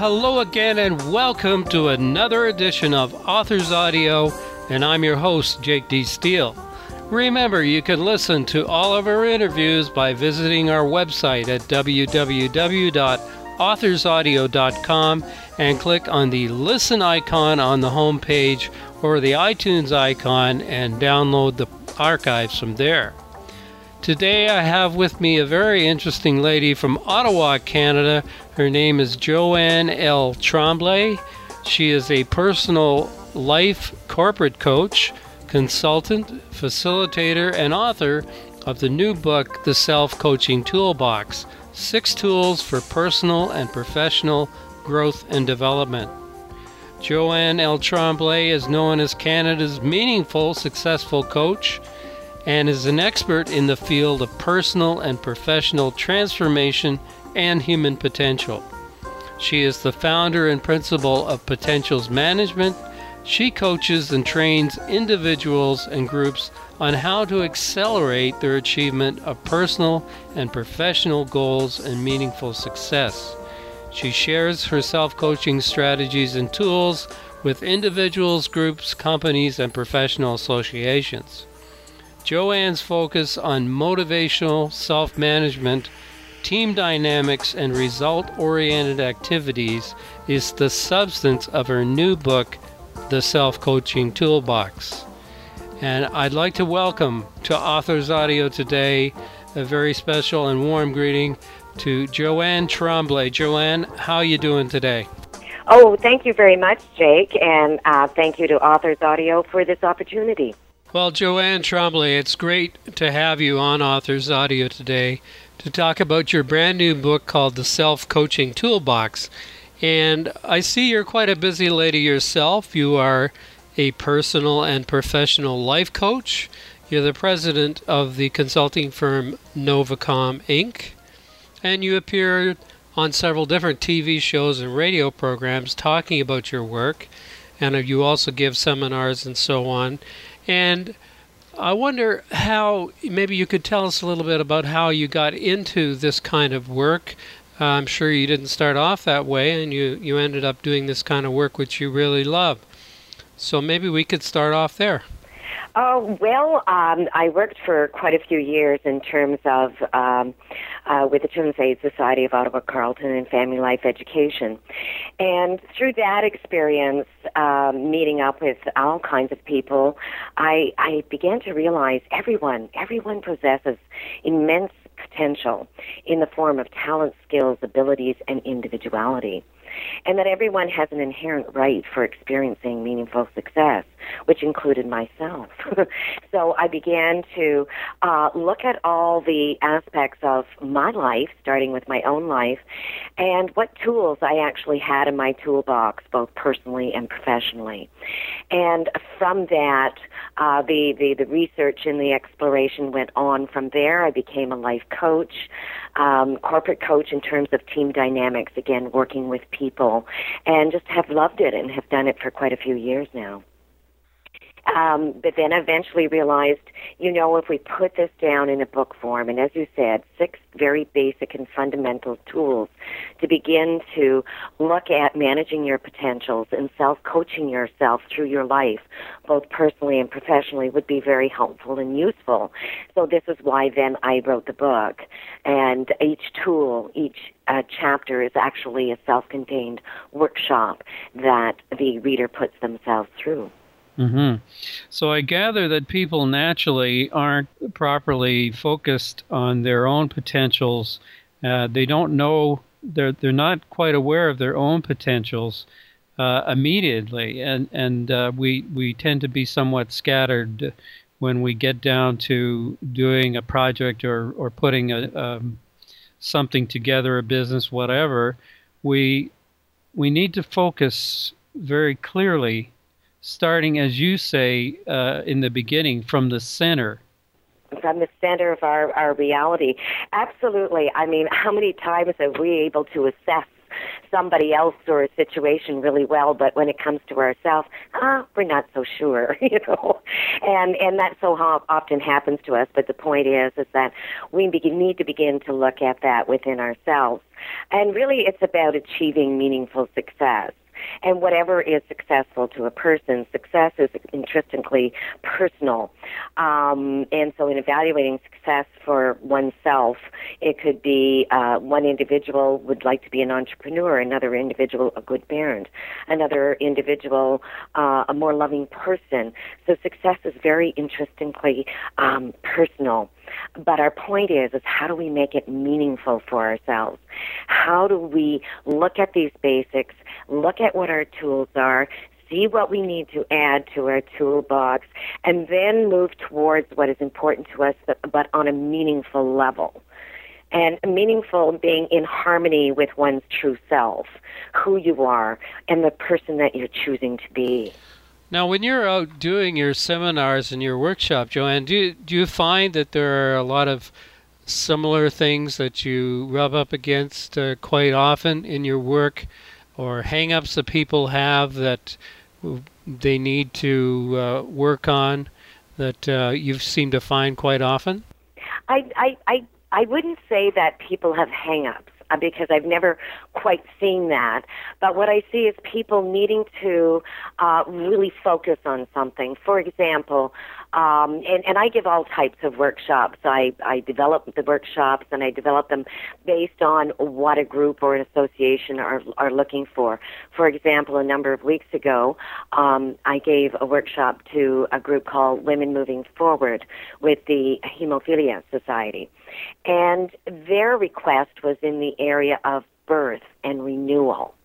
hello again and welcome to another edition of Authors Audio, and I'm your host, Jake D. Steele. Remember, you can listen to all of our interviews by visiting our website at www.authorsaudio.com and click on the listen icon on the home page or the iTunes icon and download the archives from there. Today I have with me a very interesting lady from Ottawa, Canada. Her name is Joanne L. Tremblay. She is a personal life corporate coach, consultant, facilitator, and author of the new book, The Self-Coaching Toolbox, 6 Tools for Personal and Professional Growth and Development. Joanne L. Tremblay is known as Canada's meaningful, successful coach and is an expert in the field of personal and professional transformation and human potential. She is the founder and principal of Potentials Management. She coaches and trains individuals and groups on how to accelerate their achievement of personal and professional goals and meaningful success. She shares her self-coaching strategies and tools with individuals, groups, companies, and professional associations. Joanne's focus on motivational self-management, team dynamics, and result-oriented activities is the substance of her new book, The Self-Coaching Toolbox. And I'd like to welcome to Authors Audio today a very special and warm greeting to Joanne Tremblay. Joanne, how are you doing today? Oh, thank you very much, Jake, and thank you to Authors Audio for this opportunity. Well, Joanne Tremblay, it's great to have you on Authors Audio today to talk about your brand new book called The Self-Coaching Toolbox. And I see you're quite a busy lady yourself. You are a personal and professional life coach. You're the president of the consulting firm Novacom, Inc. And you appear on several different TV shows and radio programs talking about your work. And you also give seminars and so on. And I wonder how, maybe you could tell us a little bit about how you got into this kind of work. I'm sure you didn't start off that way, and you ended up doing this kind of work which you really love. So maybe we could start off there. Oh, well, I worked for quite a few years in terms of with the Children's Aid Society of Ottawa Carleton and Family Life Education. And through that experience, meeting up with all kinds of people, I began to realize everyone possesses immense potential in the form of talent, skills, abilities, and individuality. And that everyone has an inherent right for experiencing meaningful success, which included myself. So I began to look at all the aspects of my life, starting with my own life, and what tools I actually had in my toolbox, both personally and professionally. And from that, the research and the exploration went on from there. I became a life coach, corporate coach in terms of team dynamics, again, working with people, and just have loved it and have done it for quite a few years now. But then I eventually realized, if we put this down in a book form, and as you said, 6 very basic and fundamental tools to begin to look at managing your potentials and self-coaching yourself through your life, both personally and professionally, would be very helpful and useful. So this is why then I wrote the book. And each tool, each chapter is actually a self-contained workshop that the reader puts themselves through. Mm-hmm. So I gather that people naturally aren't properly focused on their own potentials. They don't know, they're not quite aware of their own potentials immediately, and we tend to be somewhat scattered when we get down to doing a project or putting something together, a business, whatever. We need to focus very clearly, starting, as you say, in the beginning, from the center. From the center of our reality. Absolutely. I mean, how many times are we able to assess somebody else or a situation really well, but when it comes to ourselves, we're not so sure, and that so often happens to us. But the point is that we need to begin to look at that within ourselves, and really, it's about achieving meaningful success. And whatever is successful to a person, success is intrinsically personal. And so in evaluating success for oneself, it could be one individual would like to be an entrepreneur, another individual a good parent, another individual a more loving person. So success is very interestingly personal. But our point is how do we make it meaningful for ourselves? How do we look at these basics, look at what our tools are, see what we need to add to our toolbox, and then move towards what is important to us, but on a meaningful level. And meaningful being in harmony with one's true self, who you are, and the person that you're choosing to be. Now, when you're out doing your seminars and your workshop, Joanne, do you find that there are a lot of similar things that you rub up against quite often in your work, or hang-ups that people have that they need to work on that you seem to find quite often? I wouldn't say that people have hang-ups, because I've never quite seen that. But what I see is people needing to really focus on something. For example, and I give all types of workshops. I develop the workshops, and I develop them based on what a group or an association are looking for. For example, a number of weeks ago, I gave a workshop to a group called Women Moving Forward with the Hemophilia Society. And their request was in the area of birth and renewal.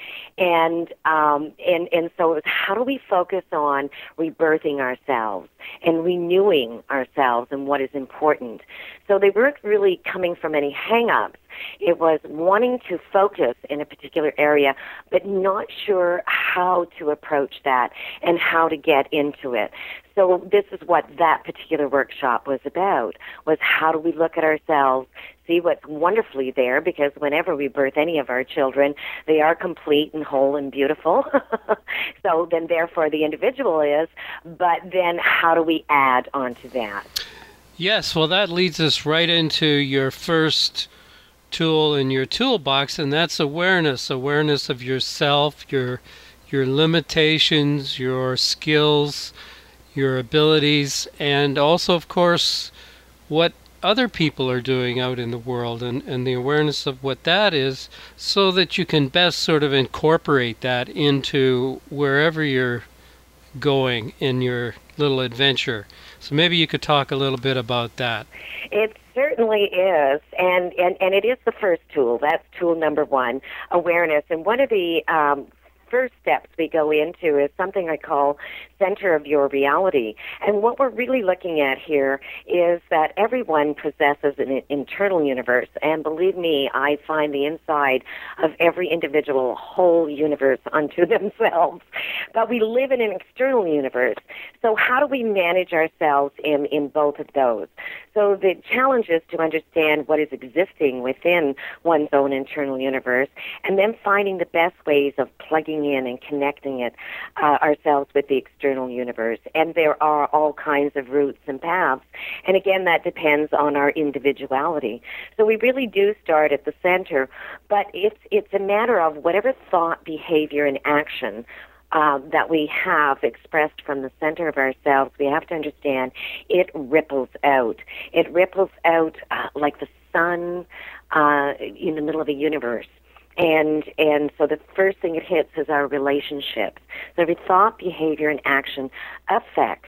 And so it was, how do we focus on rebirthing ourselves and renewing ourselves and what is important? So they weren't really coming from any hang-ups. It was wanting to focus in a particular area, but not sure how to approach that and how to get into it. So this is what that particular workshop was about, was how do we look at ourselves, see what's wonderfully there, because whenever we birth any of our children, they are complete and whole and beautiful. So then therefore the individual is, but then how do we add on to that? Yes, well, that leads us right into your first tool in your toolbox, and that's awareness of yourself, your limitations, your skills, your abilities, and also, of course, what other people are doing out in the world, and the awareness of what that is, so that you can best sort of incorporate that into wherever you're going in your little adventure. So maybe you could talk a little bit about that. It certainly is, and it is the first tool. That's tool number one, awareness. And one of the first steps we go into is something I call center of your reality. And what we're really looking at here is that everyone possesses an internal universe. And believe me, I find the inside of every individual whole universe unto themselves. But we live in an external universe. So how do we manage ourselves in both of those? So the challenge is to understand what is existing within one's own internal universe, and then finding the best ways of plugging in and connecting it ourselves with the external universe. And there are all kinds of routes and paths. And again, that depends on our individuality. So we really do start at the center, but it's a matter of whatever thought, behavior, and action that we have expressed from the center of ourselves, we have to understand it ripples out. It ripples out like the sun in the middle of a universe. And so the first thing it hits is our relationships. So every thought, behavior, and action affects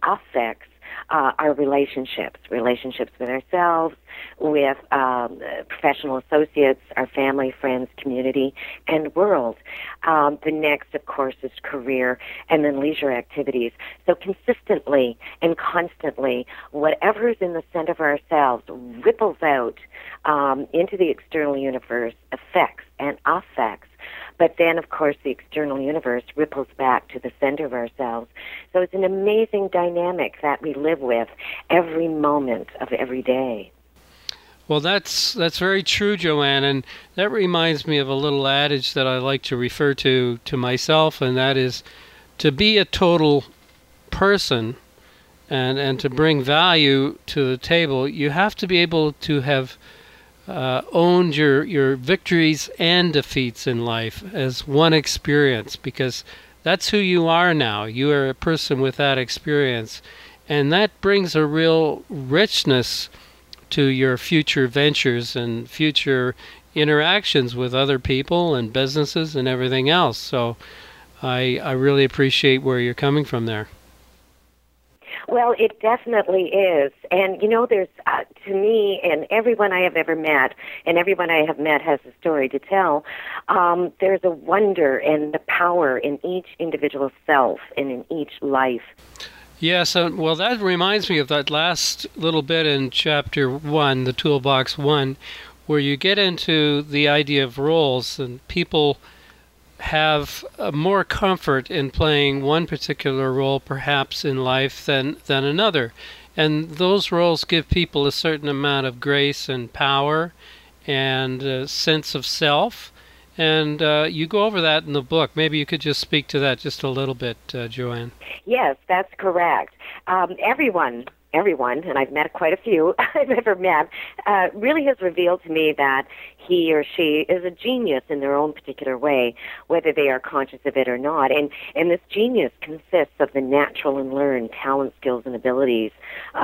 our relationships with ourselves, with professional associates, our family, friends, community, and world. The next, of course, is career, and then leisure activities. So consistently and constantly, whatever is in the center of ourselves ripples out into the external universe, affects and affects. But then, of course, the external universe ripples back to the center of ourselves. So it's an amazing dynamic that we live with every moment of every day. Well, that's very true, Joanne, and that reminds me of a little adage that I like to refer to myself, and that is to be a total person and to bring value to the table, you have to be able to have owned your victories and defeats in life as one experience, because that's who you are now. You are a person with that experience, and that brings a real richness to your future ventures and future interactions with other people and businesses and everything else. So I really appreciate where you're coming from there. Well, it definitely is. And, there's, to me, and everyone I have ever met, and everyone I have met has a story to tell, there's a wonder and the power in each individual self and in each life. Yes, well, that reminds me of that last little bit in Chapter 1, the Toolbox 1, where you get into the idea of roles, and people have more comfort in playing one particular role perhaps in life than another. And those roles give people a certain amount of grace and power and a sense of self. And you go over that in the book. Maybe you could just speak to that just a little bit, Joanne. Yes, that's correct. Everyone, and I've met quite a few I've ever met, really has revealed to me that he or she is a genius in their own particular way, whether they are conscious of it or not. And this genius consists of the natural and learned talent, skills, and abilities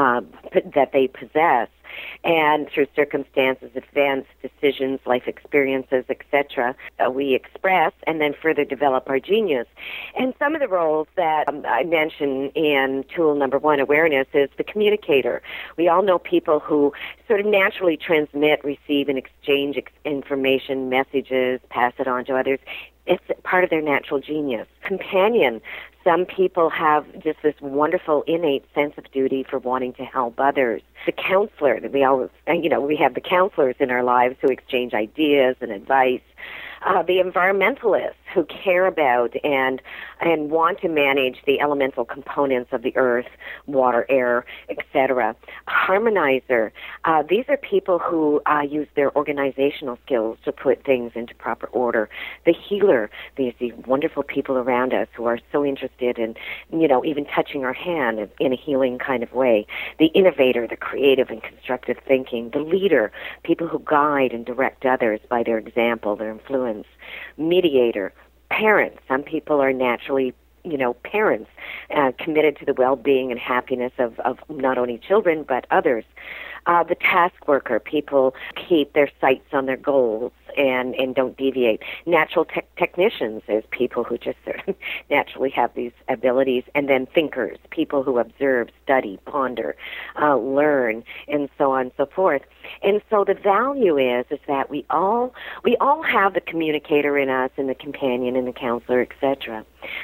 that they possess. And through circumstances, events, decisions, life experiences, etc., we express and then further develop our genius. And some of the roles that I mention in tool number 1, awareness, is the communicator. We all know people who sort of naturally transmit, receive, and exchange information, messages, pass it on to others. It's part of their natural genius. Companion. Some people have just this wonderful innate sense of duty for wanting to help others. The counselor, that we always, we have the counselors in our lives who exchange ideas and advice. The environmentalists who care about and want to manage the elemental components of the earth, water, air, etc. Harmonizer. These are people who use their organizational skills to put things into proper order. The healer. These wonderful people around us who are so interested in, even touching our hand in a healing kind of way. The innovator, the creative and constructive thinking. The leader. People who guide and direct others by their example, their influence. Mediator, parents. Some people are naturally, parents, committed to the well-being and happiness of not only children but others. The task worker, people keep their sights on their goals and don't deviate. Natural technicians is people who just sort of naturally have these abilities. And then thinkers, people who observe, study, ponder, learn, and so on and so forth. And so the value is that we all have the communicator in us and the companion and the counselor, etc.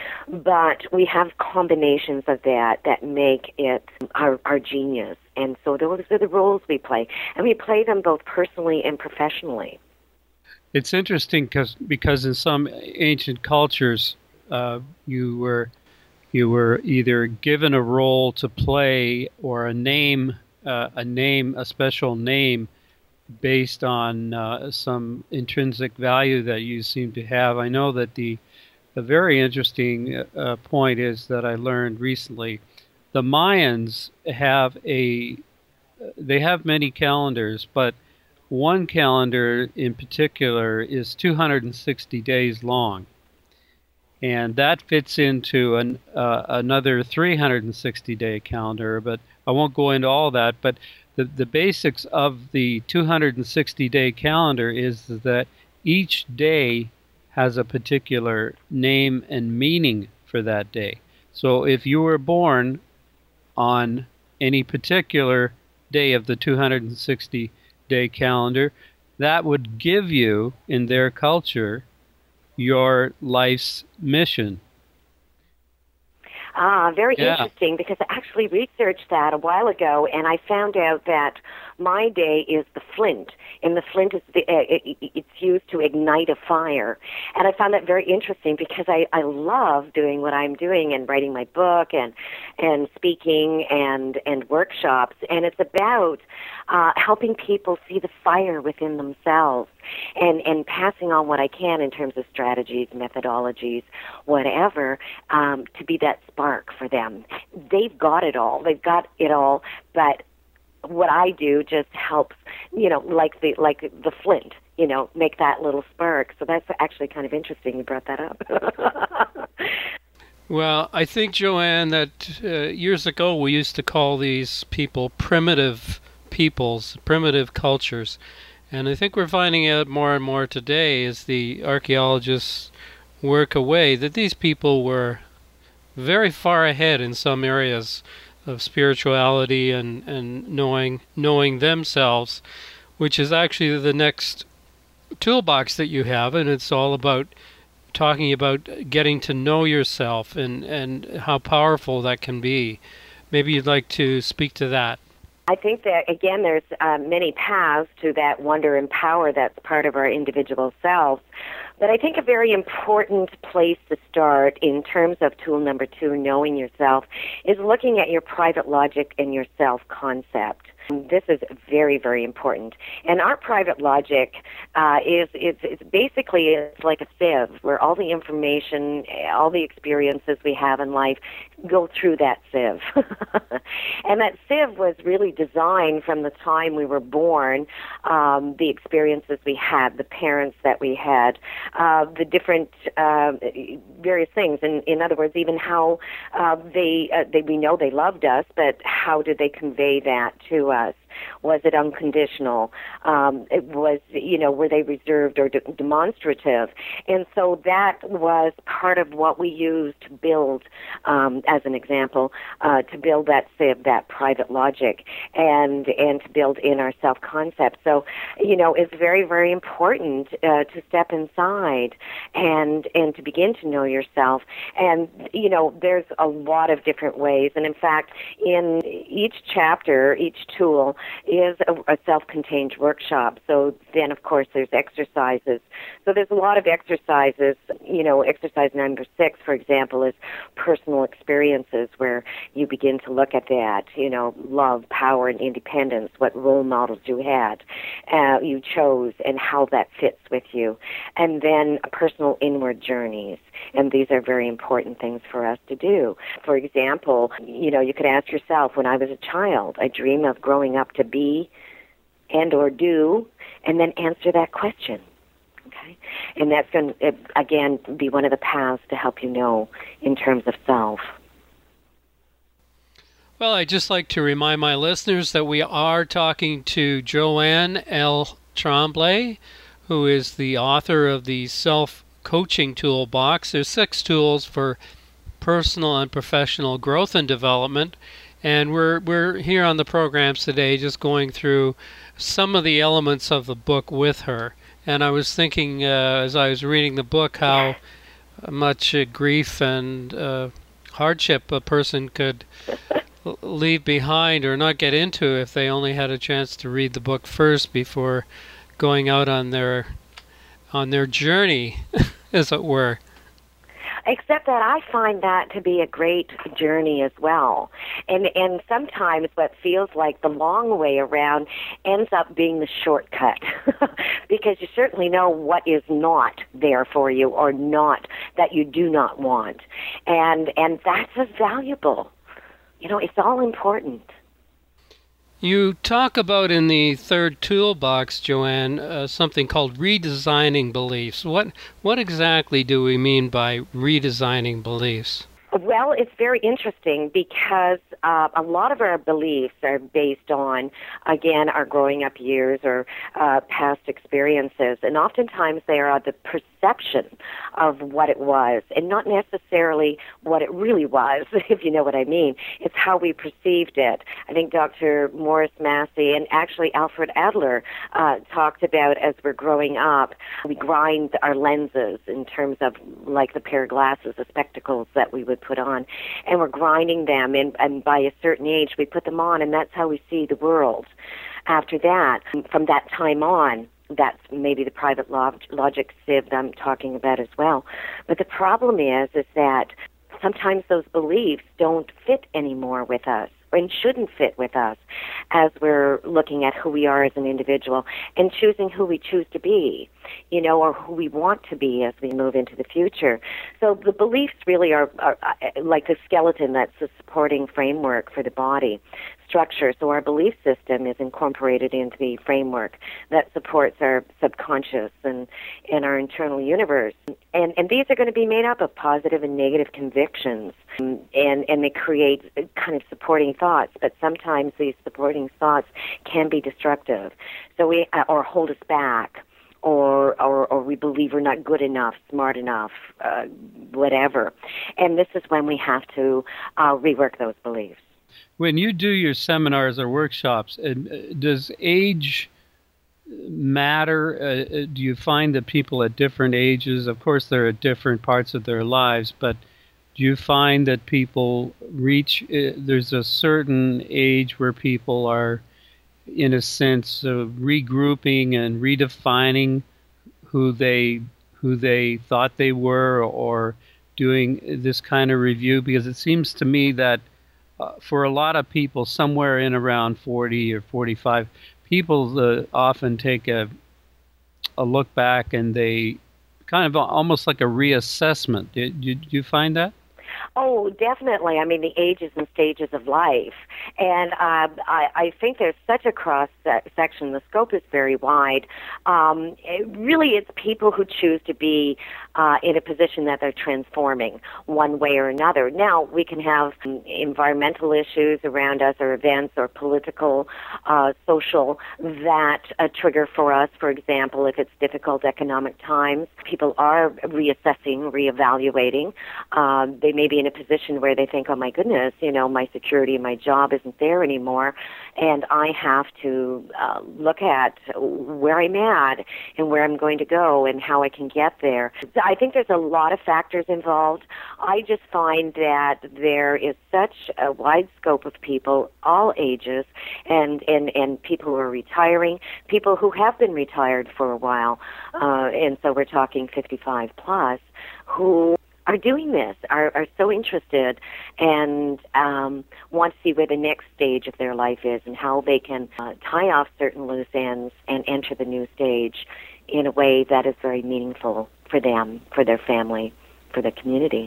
But we have combinations of that make it our genius. And so those are the roles we play. And we play them both personally and professionally. It's interesting because in some ancient cultures, you were either given a role to play or a special name based on some intrinsic value that you seem to have. I know that the very interesting point is that I learned recently. The Mayans have many calendars, but one calendar in particular is 260 days long, and that fits into another 360-day calendar. But I won't go into all that. But the basics of the 260-day calendar is that each day has a particular name and meaning for that day. So if you were born on any particular day of the 260-day calendar, that would give you, in their culture, your life's mission. Very Yeah. interesting, because I actually researched that a while ago, and I found out that my day is the flint, and the flint is it's used to ignite a fire. And I found that very interesting, because I love doing what I'm doing and writing my book and speaking and workshops, and it's about helping people see the fire within themselves and passing on what I can in terms of strategies, methodologies, whatever, to be that spark for them. They've got it all. They've got it all, but what I do just helps, like the flint, make that little spark. So that's actually kind of interesting you brought that up. Well, I think, Joanne, that years ago we used to call these people primitive peoples, primitive cultures. And I think we're finding out more and more today as the archaeologists work away that these people were very far ahead in some areas of spirituality and knowing themselves, which is actually the next toolbox that you have, and it's all about talking about getting to know yourself and how powerful that can be. Maybe you'd like to speak to that. I think that, again, there's many paths to that wonder and power that's part of our individual selves. But I think a very important place to start in terms of tool number 2, knowing yourself, is looking at your private logic and your self-concept. This is very, very important. And our private logic is basically it's like a sieve where all the information, all the experiences we have in life go through that sieve. And that sieve was really designed from the time we were born, the experiences we had, the parents that we had, the different various things. In other words, even how we know they loved us, but how did they convey that to us? Was it unconditional? It was, were they reserved or demonstrative? And so that was part of what we used to build, as an example, to build that sieve, that private logic, and to build in our self-concept. So, it's very, very important to step inside and to begin to know yourself. And, there's a lot of different ways. And in fact, in each chapter, each tool is a self-contained workshop. So then, of course, there's exercises. So there's a lot of exercises. Exercise number 6, for example, is personal experiences, where you begin to look at that, love, power, and independence, what role models you had, you chose, and how that fits with you. And then personal inward journeys. And these are very important things for us to do. For example, you could ask yourself, when I was a child, I dream of growing up to be and or do, and then answer that question. Okay? And that's going to, again, be one of the paths to help you know in terms of self. Well, I'd just like to remind my listeners that we are talking to Joanne L. Tremblay, who is the author of the Self-Coaching Toolbox. There's 6 tools for personal and professional growth and development. And we're here on the programs today just going through some of the elements of the book with her. And I was thinking, as I was reading the book, how much grief and hardship a person could leave behind or not get into if they only had a chance to read the book first before going out on their journey, as it were. Except that I find that to be a great journey as well. And sometimes what feels like the long way around ends up being the shortcut, because you certainly know what is not there for you, or not, that you do not want. And that's as valuable. It's all important. You talk about in the 3rd toolbox, Joanne, something called redesigning beliefs. What exactly do we mean by redesigning beliefs? Well, it's very interesting, because a lot of our beliefs are based on, again, our growing up years or past experiences, and oftentimes they are the perception perception of what it was, and not necessarily what it really was, if you know what I mean. It's how we perceived it. I think Dr. Morris Massey and actually Alfred Adler talked about, as we're growing up, we grind our lenses in terms of like the pair of glasses, the spectacles that we would put on, and we're grinding them, and by a certain age we put them on, and that's how we see the world. After that, from that time on, that's maybe the private logic sieve that I'm talking about as well. But the problem is that sometimes those beliefs don't fit anymore with us, and shouldn't fit with us as we're looking at who we are as an individual and choosing who we choose to be, or who we want to be as we move into the future. So the beliefs really are like the skeleton that's the supporting framework for the body structure. So our belief system is incorporated into the framework that supports our subconscious and our internal universe. And these are going to be made up of positive and negative convictions, and they create kind of supporting thoughts, but sometimes these supporting thoughts can be destructive, or hold us back, or we believe we're not good enough, smart enough, whatever. And this is when we have to rework those beliefs. When you do your seminars or workshops, does age matter? Do you find that people at different ages, of course they're at different parts of their lives, but do you find that people reach, there's a certain age where people are, in a sense, regrouping and redefining who they thought they were, or doing this kind of review? Because it seems to me that for a lot of people, somewhere in around 40 or 45, people often take a look back and they kind of almost like a reassessment. Do you find that? Oh, definitely. I mean, the ages and stages of life. And I think there's such a cross-section. The scope is very wide. It's people who choose to be in a position that they're transforming one way or another. Now, we can have environmental issues around us, or events, or political, social, that trigger for us. For example, if it's difficult economic times, people are reassessing, reevaluating. They may be in a position where they think, oh my goodness, my security, my job isn't there anymore, and I have to look at where I'm at and where I'm going to go and how I can get there. I think there's a lot of factors involved. I just find that there is such a wide scope of people, all ages, and people who are retiring, people who have been retired for a while, and so we're talking 55 plus, who are doing this, are so interested, and want to see where the next stage of their life is and how they can tie off certain loose ends and enter the new stage in a way that is very meaningful for them, for their family, for their community.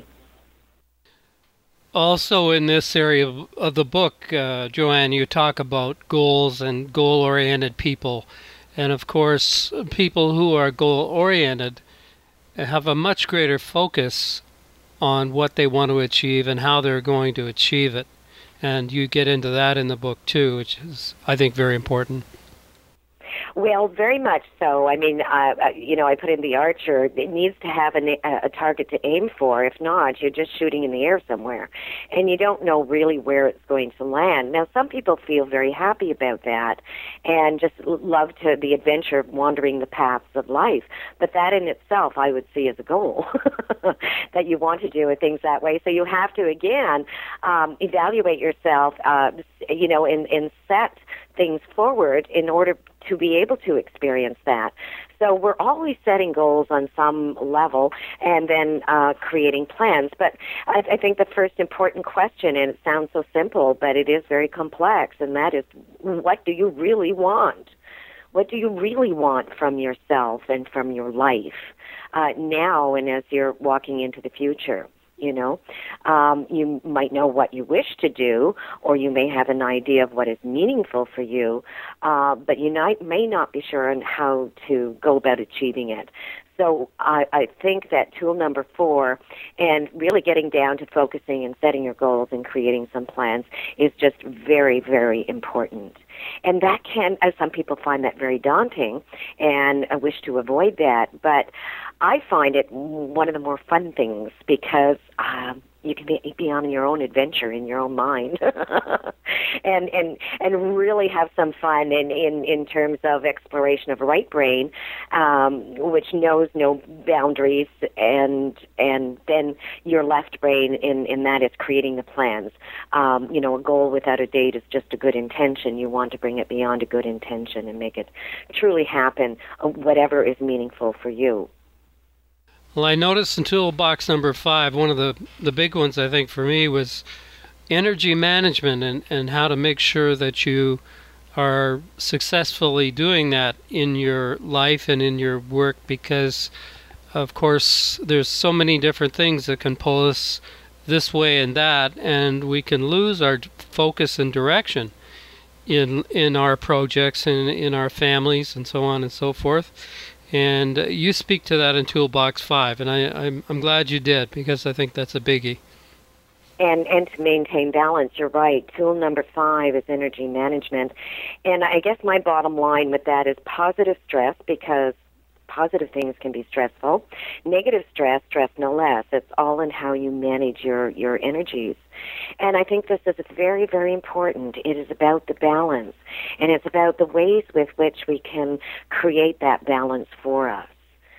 Also in this area of the book, Joanne, you talk about goals and goal-oriented people. And of course, people who are goal-oriented have a much greater focus on what they want to achieve and how they're going to achieve it. And you get into that in the book too, which is, I think, very important. Well, very much so. I mean, I put in the archer. It needs to have a target to aim for. If not, you're just shooting in the air somewhere, and you don't know really where it's going to land. Now, some people feel very happy about that and just love the adventure of wandering the paths of life. But that in itself, I would see as a goal, that you want to do things that way. So you have to, again, evaluate yourself, and set things forward in order to be able to experience that. So we're always setting goals on some level and then creating plans. But I think the first important question, and it sounds so simple, but it is very complex, and that is, what do you really want? What do you really want from yourself and from your life now and as you're walking into the future? You might know what you wish to do, or you may have an idea of what is meaningful for you, but you may not be sure on how to go about achieving it. So I think that tool number 4, and really getting down to focusing and setting your goals and creating some plans, is just very, very important. And that can, as some people find that very daunting and wish to avoid that, but I find it one of the more fun things because you can be on your own adventure in your own mind and really have some fun in terms of exploration of right brain, which knows no boundaries, and then your left brain in that is creating the plans. A goal without a date is just a good intention. You want to bring it beyond a good intention and make it truly happen, whatever is meaningful for you. Well, I noticed in toolbox number 5, one of the big ones I think for me was energy management and how to make sure that you are successfully doing that in your life and in your work, because of course there's so many different things that can pull us this way and that, and we can lose our focus and direction in our projects and in our families and so on and so forth. And you speak to that in Toolbox 5, and I'm glad you did, because I think that's a biggie. And to maintain balance, you're right. Tool number 5 is energy management. And I guess my bottom line with that is positive stress, because positive things can be stressful. Negative stress no less. It's all in how you manage your energies. And I think this is very, very important. It is about the balance, and it's about the ways with which we can create that balance for us,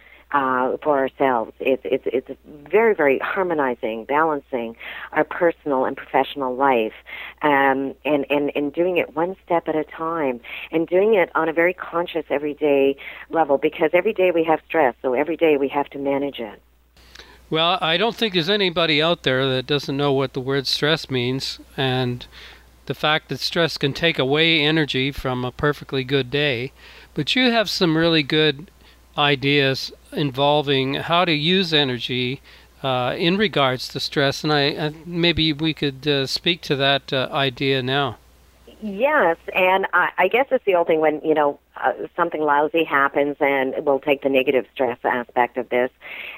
for ourselves. It's very, very harmonizing, balancing our personal and professional life, and doing it one step at a time, and doing it on a very conscious, everyday level, because every day we have stress, so every day we have to manage it. Well, I don't think there's anybody out there that doesn't know what the word stress means, and the fact that stress can take away energy from a perfectly good day. But you have some really good ideas involving how to use energy in regards to stress, and I maybe we could speak to that idea now. Yes, and I guess it's the old thing when, something lousy happens, and we'll take the negative stress aspect of this,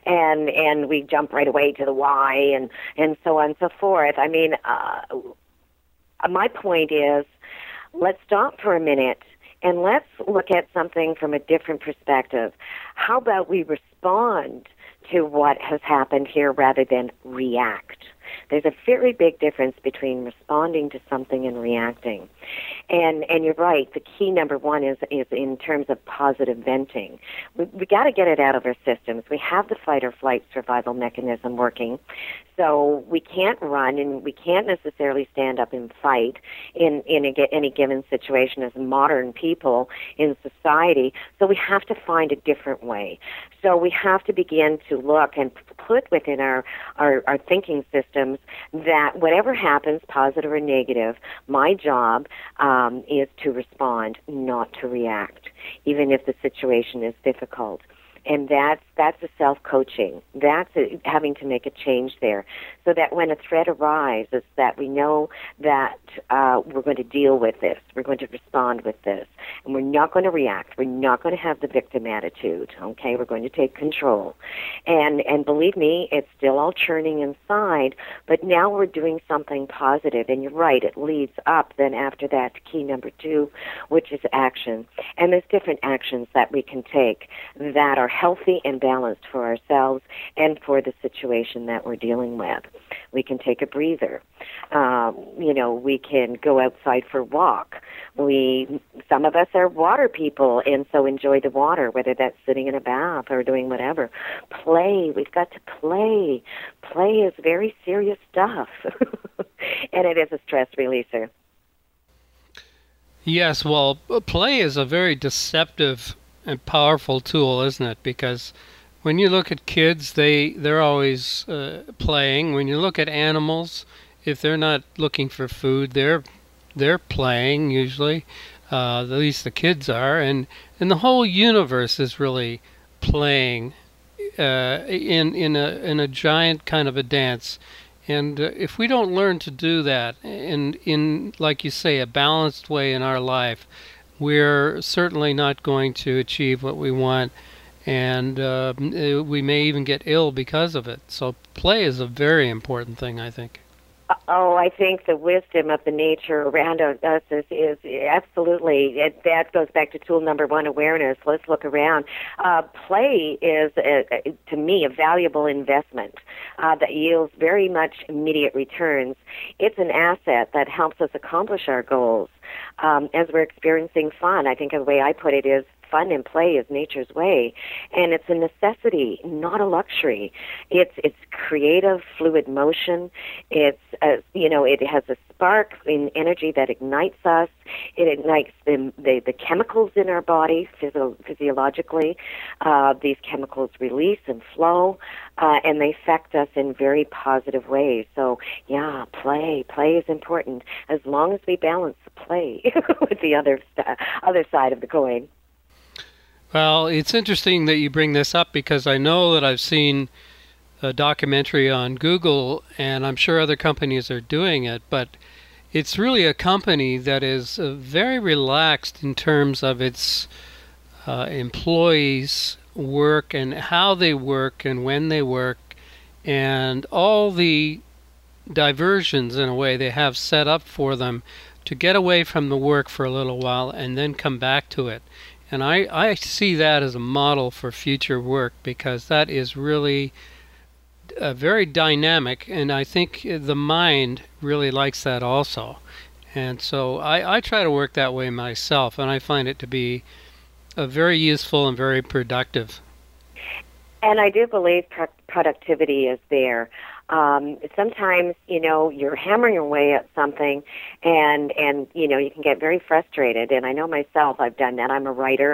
and we jump right away to the why, and so on and so forth. I mean, my point is, let's stop for a minute and let's look at something from a different perspective. How about we respond to what has happened here rather than react? There's a very big difference between responding to something and reacting. And you're right, the key number 1 is in terms of positive venting. We got to get it out of our systems. We have the fight or flight survival mechanism working. So we can't run, and we can't necessarily stand up and fight in any given situation as modern people in society. So we have to find a different way. So we have to begin to look and put within our thinking systems that whatever happens, positive or negative, my job is to respond, not to react, even if the situation is difficult. And that's a self-coaching. That's having to make a change there, so that when a threat arises, that we know that we're going to deal with this, we're going to respond with this, and we're not going to react. We're not going to have the victim attitude. Okay, we're going to take control. And believe me, it's still all churning inside, but now we're doing something positive. And you're right, it leads up then after that to key number 2, which is action. And there's different actions that we can take that are healthy and balanced for ourselves and for the situation that we're dealing with. We can take a breather. We can go outside for a walk. Some of us are water people, and so enjoy the water, whether that's sitting in a bath or doing whatever. Play. We've got to play. Play is very serious stuff, and it is a stress releaser. Yes, well, play is a very deceptive and powerful tool, isn't it? Because when you look at kids, they're always playing. When you look at animals, if they're not looking for food, they're playing usually. At least the kids are, and the whole universe is really playing in a giant kind of a dance. And if we don't learn to do that in like you say, a balanced way in our life, we're certainly not going to achieve what we want. and we may even get ill because of it. So play is a very important thing, I think. Oh, I think the wisdom of the nature around us is absolutely, that goes back to tool number one, awareness. Let's look around. Play is, to me, a valuable investment that yields very much immediate returns. It's an asset that helps us accomplish our goals. As we're experiencing fun, I think the way I put it is, fun and play is nature's way, and it's a necessity, not a luxury. It's creative, fluid motion. It's it has a spark in energy that ignites us. It ignites the chemicals in our body physiologically. These chemicals release and flow, and they affect us in very positive ways. So yeah, play is important as long as we balance the play with the other side of the coin. Well, it's interesting that you bring this up because I know that I've seen a documentary on Google, and I'm sure other companies are doing it, but it's really a company that is very relaxed in terms of its employees' work and how they work and when they work, and all the diversions, in a way, they have set up for them to get away from the work for a little while and then come back to it. And I see that as a model for future work because that is really very dynamic, and I think the mind really likes that also. And so I try to work that way myself, and I find it to be very useful and very productive. And I do believe productivity is there. Sometimes, you're hammering away at something and you can get very frustrated. And I know myself, I've done that. I'm a writer.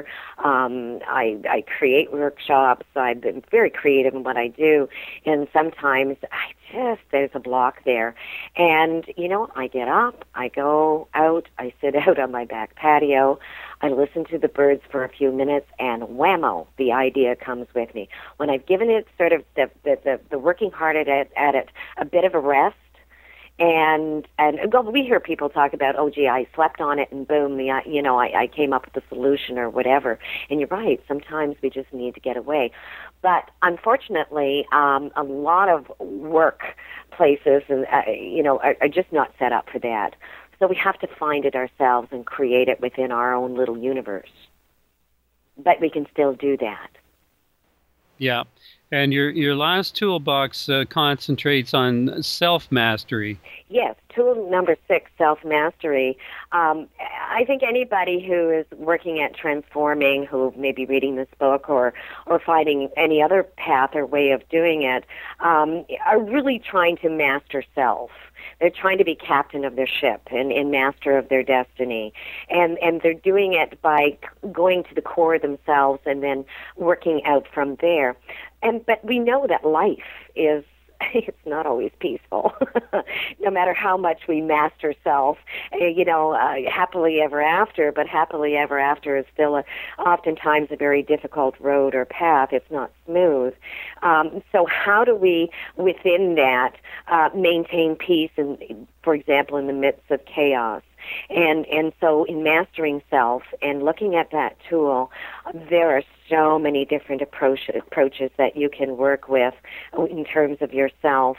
I create workshops. I've been very creative in what I do. And sometimes there's a block there. And, I get up, I go out, I sit out on my back patio, I listen to the birds for a few minutes, and whammo, the idea comes with me. When I've given it sort of the working hard at it a bit of a rest, and we hear people talk about, oh, gee, I slept on it, and boom, I came up with a solution or whatever. And you're right, sometimes we just need to get away. But unfortunately, a lot of workplaces are just not set up for that. So we have to find it ourselves and create it within our own little universe. But we can still do that. Yeah. And your last toolbox concentrates on self-mastery. Yes, tool number 6, self-mastery. I think anybody who is working at transforming, who may be reading this book or finding any other path or way of doing it, are really trying to master self. They're trying to be captain of their ship and master of their destiny. And they're doing it by going to the core of themselves and then working out from there. But we know that life it's not always peaceful. No matter how much we master self, happily ever after, but happily ever after is still oftentimes a very difficult road or path. It's not smooth. So how do we, within that, maintain peace, for example, in the midst of chaos? And so in mastering self and looking at that tool, there are so many different approaches that you can work with in terms of yourself.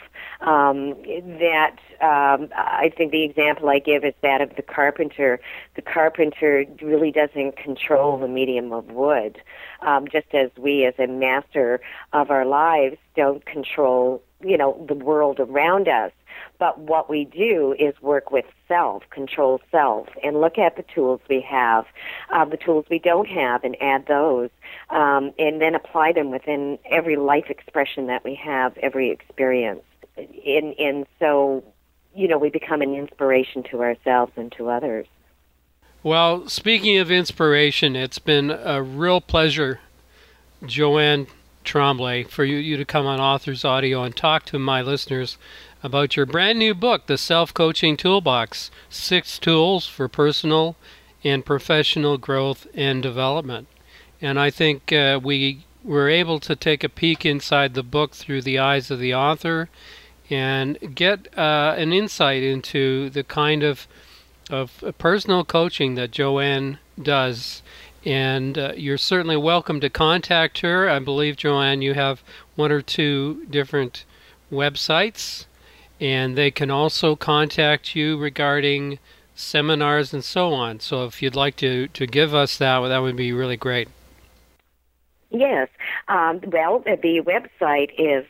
I think the example I give is that of the carpenter. The carpenter really doesn't control the medium of wood, just as we as a master of our lives don't control, the world around us. But what we do is work with self, control self, and look at the tools we have, the tools we don't have, and add those, and then apply them within every life expression that we have, every experience. And so, we become an inspiration to ourselves and to others. Well, speaking of inspiration, it's been a real pleasure, Joanne Tremblay, for you to come on Authors Audio and talk to my listeners about your brand new book, The Self-Coaching Toolbox, 6 Tools for Personal and Professional Growth and Development. And I think we were able to take a peek inside the book through the eyes of the author and get an insight into the kind of personal coaching that Joanne does And you're certainly welcome to contact her. I believe, Joanne, you have 1 or 2 different websites, and they can also contact you regarding seminars and so on. So if you'd like to give us that would be really great. Yes. Well, the website is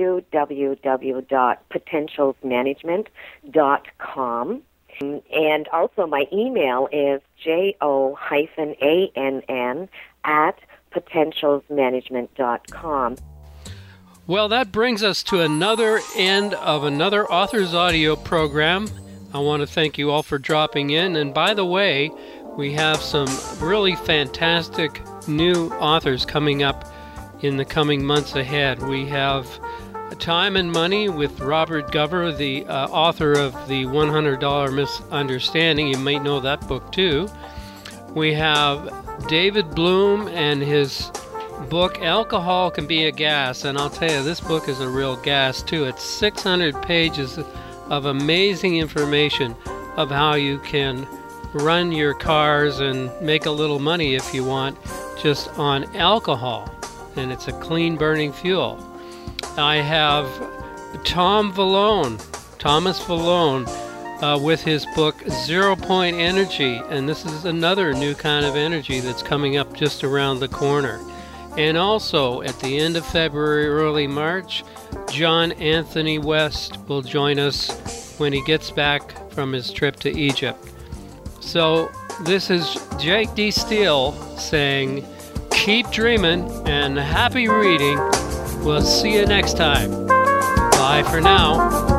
www.potentialsmanagement.com. And also my email is jo-ann@potentialsmanagement.com. Well, that brings us to another end of another Authors Audio program. I want to thank you all for dropping in. And by the way, we have some really fantastic new authors coming up in the coming months ahead. We have Time and Money with Robert Gover, the author of the $100 Misunderstanding. You might know that book too. We have David Bloom and his book Alcohol Can Be a Gas, and I'll tell you, this book is a real gas too. It's 600 pages of amazing information of how you can run your cars and make a little money if you want just on alcohol, and it's a clean burning fuel. I have Thomas Vallone, with his book 0 Point Energy, and this is another new kind of energy that's coming up just around the corner. And also at the end of February, early March, John Anthony West will join us when he gets back from his trip to Egypt. So this is Jake D. Steele saying, keep dreaming and happy reading. We'll see you next time. Bye for now.